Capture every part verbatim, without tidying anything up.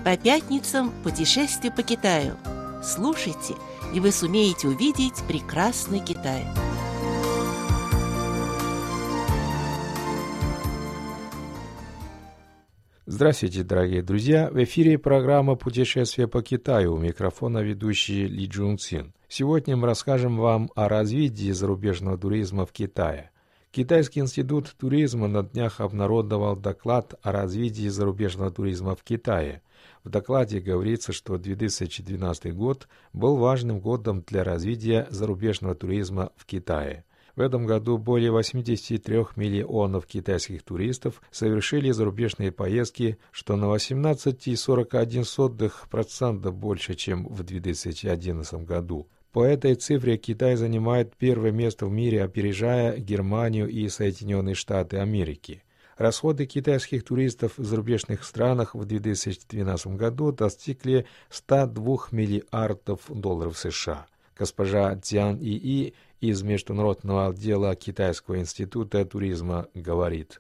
По пятницам путешествие по Китаю. Слушайте, и вы сумеете увидеть прекрасный Китай. Здравствуйте, дорогие друзья! В эфире программа «Путешествие по Китаю». У микрофона ведущий Ли Чжун Цин. Сегодня мы расскажем вам о развитии зарубежного туризма в Китае. Китайский институт туризма на днях обнародовал доклад о развитии зарубежного туризма в Китае. В докладе говорится, что две тысячи двенадцатый год был важным годом для развития зарубежного туризма в Китае. В этом году более восемьдесят три миллионов китайских туристов совершили зарубежные поездки, что на восемнадцать целых сорок одна сотая процента больше, чем в две тысячи одиннадцатом году. По этой цифре Китай занимает первое место в мире, опережая Германию и Соединенные Штаты Америки. Расходы китайских туристов в зарубежных странах в две тысячи двенадцатом году достигли ста двух миллиардов долларов США. Госпожа Цзян И из Международного отдела Китайского института туризма говорит.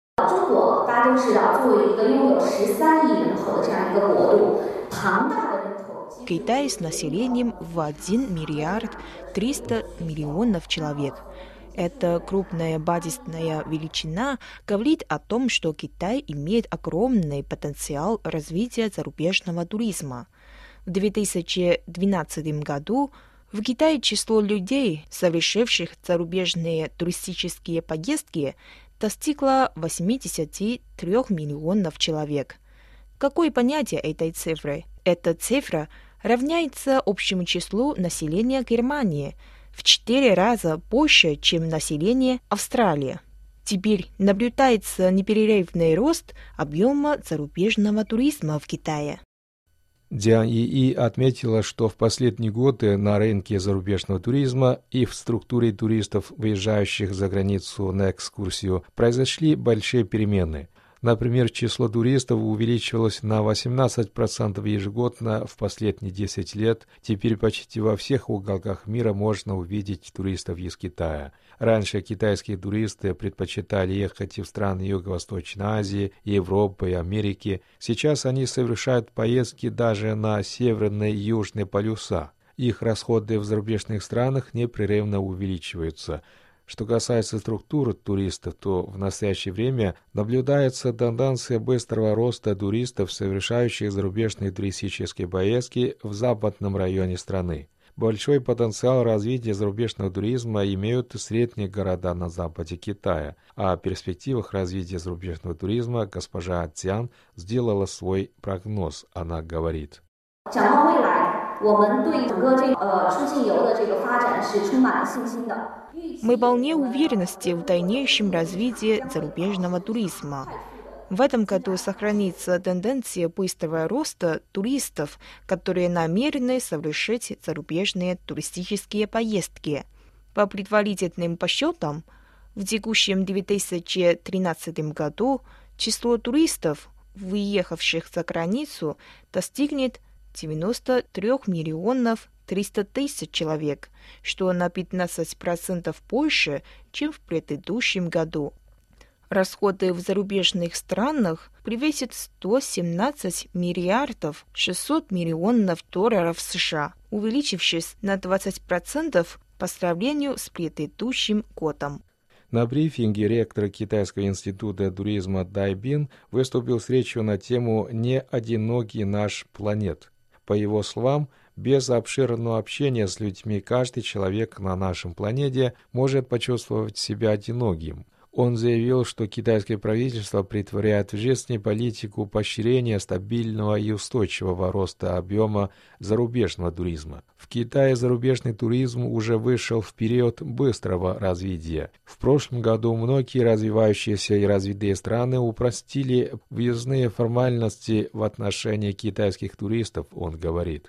Китай с населением в один миллиард триста миллионов человек. Эта крупная базисная величина говорит о том, что Китай имеет огромный потенциал развития зарубежного туризма. В две тысячи двенадцатом году в Китае число людей, совершивших зарубежные туристические поездки, достигло восьмидесяти трёх миллионов человек. Какое понятие этой цифры? Эта цифра равняется общему числу населения Германии в четыре раза больше, чем население Австралии. Теперь наблюдается непрерывный рост объема зарубежного туризма в Китае. Цзян И отметила, что в последние годы на рынке зарубежного туризма и в структуре туристов, выезжающих за границу на экскурсию, произошли большие перемены. Например, число туристов увеличилось на восемнадцать процентов ежегодно в последние десять лет. Теперь почти во всех уголках мира можно увидеть туристов из Китая. Раньше китайские туристы предпочитали ехать в страны Юго-Восточной Азии, Европы и Америки. Сейчас они совершают поездки даже на северные и южные полюса. Их расходы в зарубежных странах непрерывно увеличиваются. Что касается структуры туристов, то в настоящее время наблюдается тенденция быстрого роста туристов, совершающих зарубежные туристические поездки в западном районе страны. Большой потенциал развития зарубежного туризма имеют средние города на западе Китая. О перспективах развития зарубежного туризма госпожа Цзян сделала свой прогноз. Она говорит. Мы полны уверенности в дальнейшем развитии зарубежного туризма. В этом году сохранится тенденция быстрого роста туристов, которые намерены совершить зарубежные туристические поездки. По предварительным подсчетам, в текущем две тысячи тринадцатом году число туристов, выехавших за границу, достигнет девяноста трёх миллионов триста тысяч человек, что на пятнадцать процентов больше, чем в предыдущем году. Расходы в зарубежных странах превысят сто семнадцать миллиардов шестьсот миллионов долларов США, увеличившись на двадцать процентов по сравнению с предыдущим годом. На брифинге ректор Китайского института туризма Дай Бин выступил с речью на тему «Не одинокий наш планет». По его словам, без обширного общения с людьми каждый человек на нашем планете может почувствовать себя одиноким. Он заявил, что китайское правительство претворяет в жизнь политику поощрения стабильного и устойчивого роста объема зарубежного туризма. В Китае зарубежный туризм уже вышел в период быстрого развития. В прошлом году многие развивающиеся и развитые страны упростили въездные формальности в отношении китайских туристов, он говорит.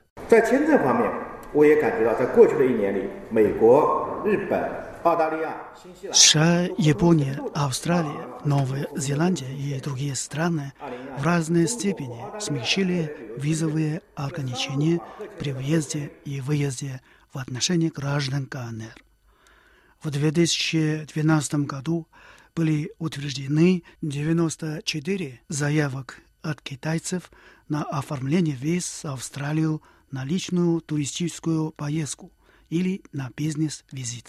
США, Япония, Австралия, Новая Зеландия и другие страны в разной степени смягчили визовые ограничения при въезде и выезде в отношении граждан КНР. В две тысячи двенадцатом году были утверждены девяносто четыре заявок от китайцев на оформление виз в Австралию на личную туристическую поездку или на бизнес-визит.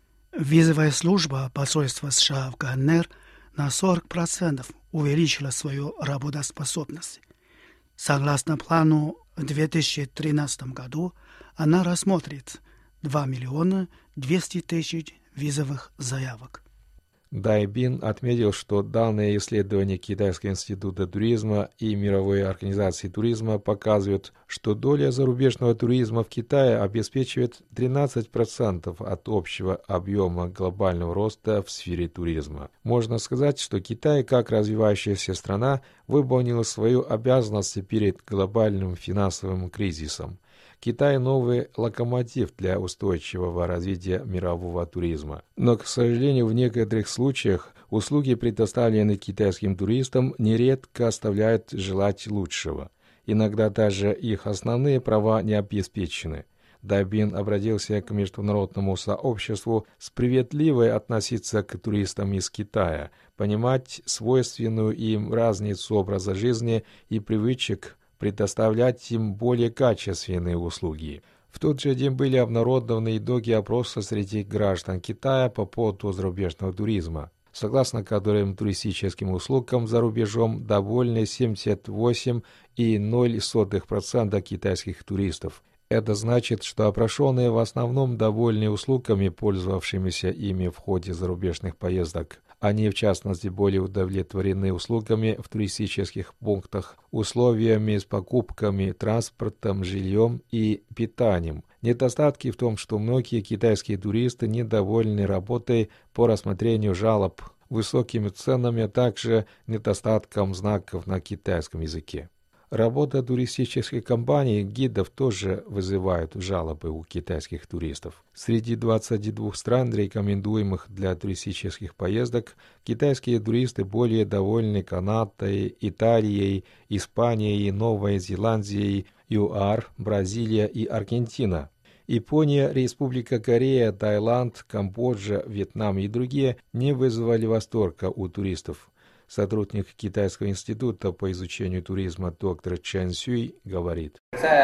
Визовая служба посольства США в КНР на сорок процентов увеличила свою работоспособность. Согласно плану, в две тысячи тринадцатом году она рассмотрит два миллиона двести тысяч визовых заявок. Дай Бин отметил, что данные исследования Китайского института туризма и Мировой организации туризма показывают, что доля зарубежного туризма в Китае обеспечивает тринадцать процентов от общего объема глобального роста в сфере туризма. Можно сказать, что Китай, как развивающаяся страна, выполнил свою обязанность перед глобальным финансовым кризисом. Китай – новый локомотив для устойчивого развития мирового туризма. Но, к сожалению, в некоторых случаях услуги, предоставленные китайским туристам, нередко оставляют желать лучшего. Иногда даже их основные права не обеспечены. Дайбин обратился к международному сообществу справедливо относиться к туристам из Китая, понимать свойственную им разницу образа жизни и привычек, предоставлять им более качественные услуги. В тот же день были обнародованы итоги опроса среди граждан Китая по поводу зарубежного туризма, согласно которым туристическим услугам за рубежом довольны семьдесят восемь целых ноль сотых процента китайских туристов. Это значит, что опрошенные в основном довольны услугами, пользовавшимися ими в ходе зарубежных поездок. Они, в частности, более удовлетворены услугами в туристических пунктах, условиями с покупками, транспортом, жильем и питанием. Недостатки в том, что многие китайские туристы недовольны работой по рассмотрению жалоб, высокими ценами, а также недостатком знаков на китайском языке. Работа туристических компаний и гидов тоже вызывает жалобы у китайских туристов. Среди двадцати двух стран, рекомендуемых для туристических поездок, китайские туристы более довольны Канадой, Италией, Испанией, Новой Зеландией, ЮАР, Бразилия и Аргентина. Япония, Республика Корея, Таиланд, Камбоджа, Вьетнам и другие не вызвали восторга у туристов. Сотрудник Китайского института по изучению туризма доктор Чен Сюй говорит: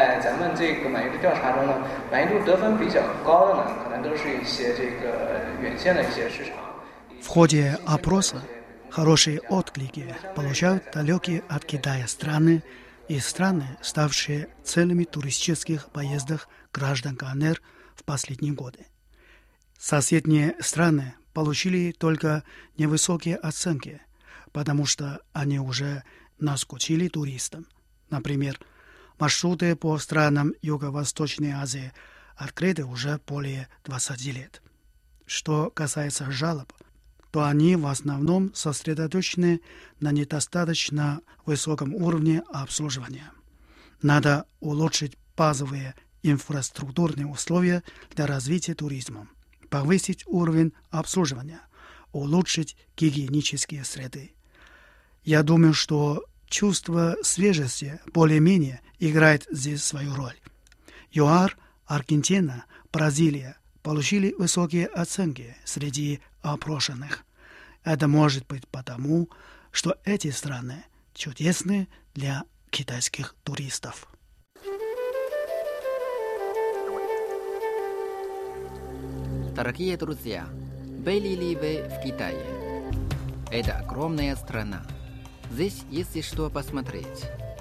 в ходе опроса хорошие отклики получают далекие от Китая страны и страны, ставшие целями туристических поездок граждан КНР в последние годы. Соседние страны получили только невысокие оценки, потому что они уже наскучили туристам. Например, маршруты по странам Юго-Восточной Азии открыты уже более двадцати лет. Что касается жалоб, то они в основном сосредоточены на недостаточно высоком уровне обслуживания. Надо улучшить базовые инфраструктурные условия для развития туризма, повысить уровень обслуживания, улучшить гигиенические среды. Я думаю, что чувство свежести более-менее играет здесь свою роль. ЮАР, Аргентина, Бразилия получили высокие оценки среди опрошенных. Это может быть потому, что эти страны чудесны для китайских туристов. Дорогие друзья, были ли вы в Китае? Это огромная страна. Здесь есть что посмотреть.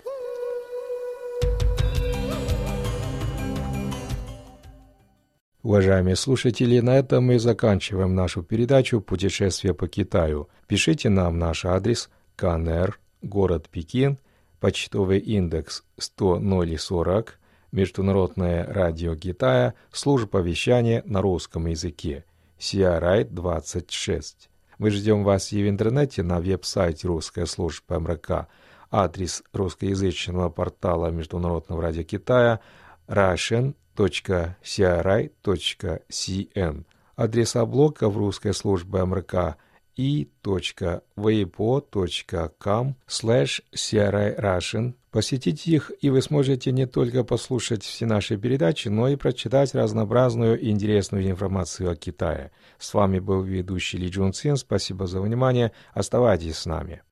Уважаемые слушатели, на этом мы заканчиваем нашу передачу «Путешествие по Китаю». Пишите нам наш адрес: КНР, город Пекин, почтовый индекс сто ноль сорок, Международное радио Китая, служба вещания на русском языке, си ар ай двадцать шесть. Мы ждем вас и в интернете на веб-сайте русской службы эм эр ка. Адрес русскоязычного портала Международного радио Китая russian точка си ар ай точка си эн. Адреса блогов русской службы эм эр ка и точка вейбо точка ком слэш си ар ай russian. Посетите их, и вы сможете не только послушать все наши передачи, но и прочитать разнообразную и интересную информацию о Китае. С вами был ведущий Ли Джун Цин. Спасибо за внимание. Оставайтесь с нами.